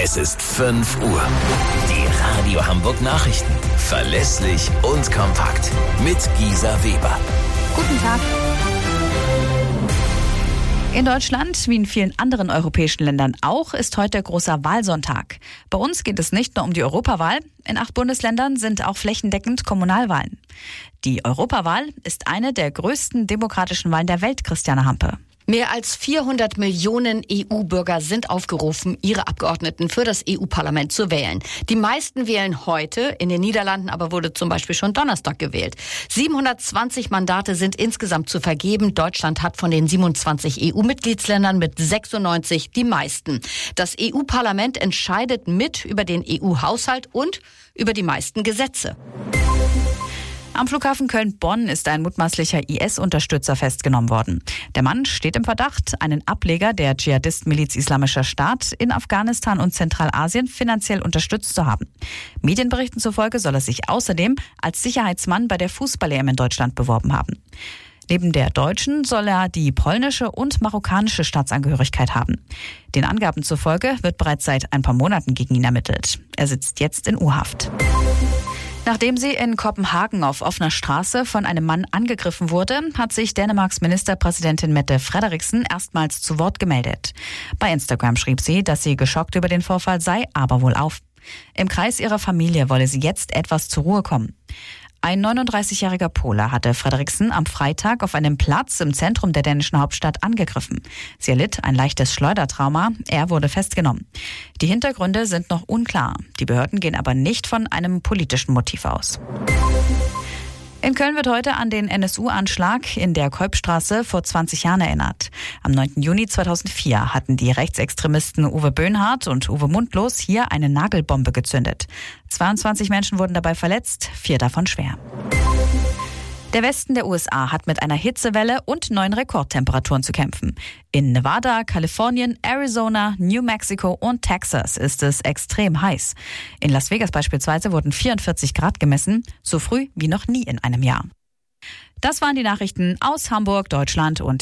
Es ist 5 Uhr. Die Radio Hamburg Nachrichten. Verlässlich und kompakt. Mit Gisa Weber. Guten Tag. In Deutschland, wie in vielen anderen europäischen Ländern auch, ist heute großer Wahlsonntag. Bei uns geht es nicht nur um die Europawahl. In 8 Bundesländern sind auch flächendeckend Kommunalwahlen. Die Europawahl ist eine der größten demokratischen Wahlen der Welt, Christiane Hampe. Mehr als 400 Millionen EU-Bürger sind aufgerufen, ihre Abgeordneten für das EU-Parlament zu wählen. Die meisten wählen heute, in den Niederlanden aber wurde zum Beispiel schon Donnerstag gewählt. 720 Mandate sind insgesamt zu vergeben. Deutschland hat von den 27 EU-Mitgliedsländern mit 96 die meisten. Das EU-Parlament entscheidet mit über den EU-Haushalt und über die meisten Gesetze. Am Flughafen Köln-Bonn ist ein mutmaßlicher IS-Unterstützer festgenommen worden. Der Mann steht im Verdacht, einen Ableger der Dschihadisten-Miliz Islamischer Staat in Afghanistan und Zentralasien finanziell unterstützt zu haben. Medienberichten zufolge soll er sich außerdem als Sicherheitsmann bei der Fußball-EM in Deutschland beworben haben. Neben der deutschen soll er die polnische und marokkanische Staatsangehörigkeit haben. Den Angaben zufolge wird bereits seit ein paar Monaten gegen ihn ermittelt. Er sitzt jetzt in U-Haft. Nachdem sie in Kopenhagen auf offener Straße von einem Mann angegriffen wurde, hat sich Dänemarks Ministerpräsidentin Mette Frederiksen erstmals zu Wort gemeldet. Bei Instagram schrieb sie, dass sie geschockt über den Vorfall sei, aber wohlauf. Im Kreis ihrer Familie wolle sie jetzt etwas zur Ruhe kommen. Ein 39-jähriger Pole hatte Frederiksen am Freitag auf einem Platz im Zentrum der dänischen Hauptstadt angegriffen. Sie erlitt ein leichtes Schleudertrauma. Er wurde festgenommen. Die Hintergründe sind noch unklar. Die Behörden gehen aber nicht von einem politischen Motiv aus. In Köln wird heute an den NSU-Anschlag in der Kolbstraße vor 20 Jahren erinnert. Am 9. Juni 2004 hatten die Rechtsextremisten Uwe Böhnhardt und Uwe Mundlos hier eine Nagelbombe gezündet. 22 Menschen wurden dabei verletzt, 4 davon schwer. Der Westen der USA hat mit einer Hitzewelle und neuen Rekordtemperaturen zu kämpfen. In Nevada, Kalifornien, Arizona, New Mexico und Texas ist es extrem heiß. In Las Vegas beispielsweise wurden 44 Grad gemessen, so früh wie noch nie in einem Jahr. Das waren die Nachrichten aus Hamburg, Deutschland und